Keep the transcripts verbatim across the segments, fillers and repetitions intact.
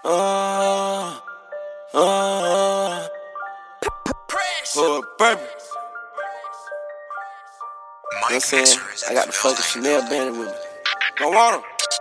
Uh, uh, for a purpose. You know what I'm saying? I got the fucking Chanel bandit with me. Don't want 'em.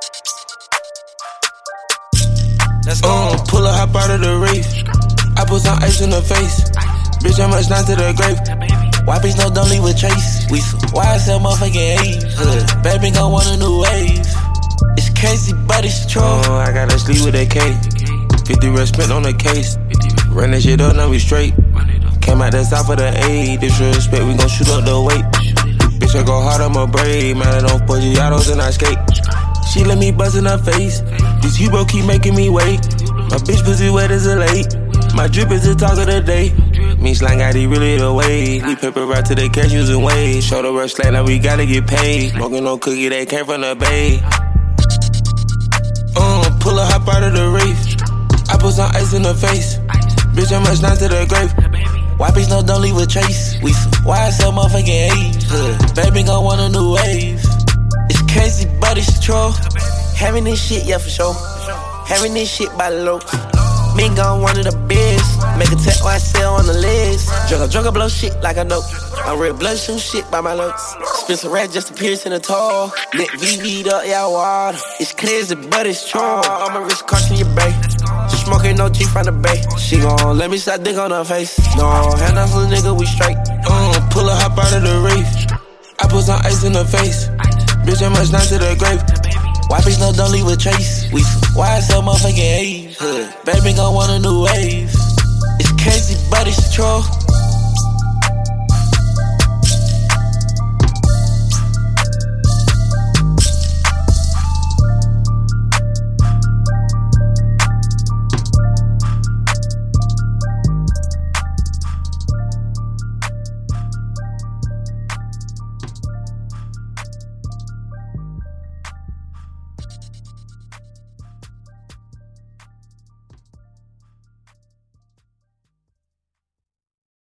Let's go. Uh, pull a hop out of the race. I put some ice in her face. Bitch, how much down to the grave? Why bitch no don't leave with Chase? We some why I sell motherfucking A's? Uh, baby gon' want a new wave. It's crazy, but it's true. Uh, I gotta sleep with that K. fifty rest spent on the case. Run that shit up, now we straight. Came out the south of the A. Disrespect, we gon' shoot up the weight. Bitch, I go hard on my braid. Man, I don't put Giottos and I skate. She let me buzz in her face. This Hugo keep making me wait. My bitch pussy wet as a lake. My drip is the talk of the day. Me slang got it really the way. We paper right to the cash using ways. Show the rush slack, now we gotta get paid. Smoking no cookie, they came from the bay. Uh, pull a hop out of the race. I put some ice in her face. Bitch, how much down to the grave? Why bitch no don't leave with Chase? We some why I sell motherfucking A's? Uh, baby gon' want a new wave. It's crazy, but it's true. Having this shit, yeah, for sure. Having this shit by the low. Me gon' one of the best. Make a tech while I sell on the legs. Drunk a drunk a blow shit like I know. I'm red blood shoot shit by my looks. Spin some rat just to pierce in the toe. Neck V V'd up, yeah, water. It's crazy, but it's true. I'm a rich crush in your bay. Just smoking no G from the bay. She gon' let me suck dick on her face. No, hand off a nigga, we straight. Uh, pull a hop out of the race. I put some ice in her face. Bitch, how much down to the grave? Why bitch no don't leave with Chase? We some why I sell motherfucking A's? Uh, baby gon' want a new wave. It's crazy, but it's true.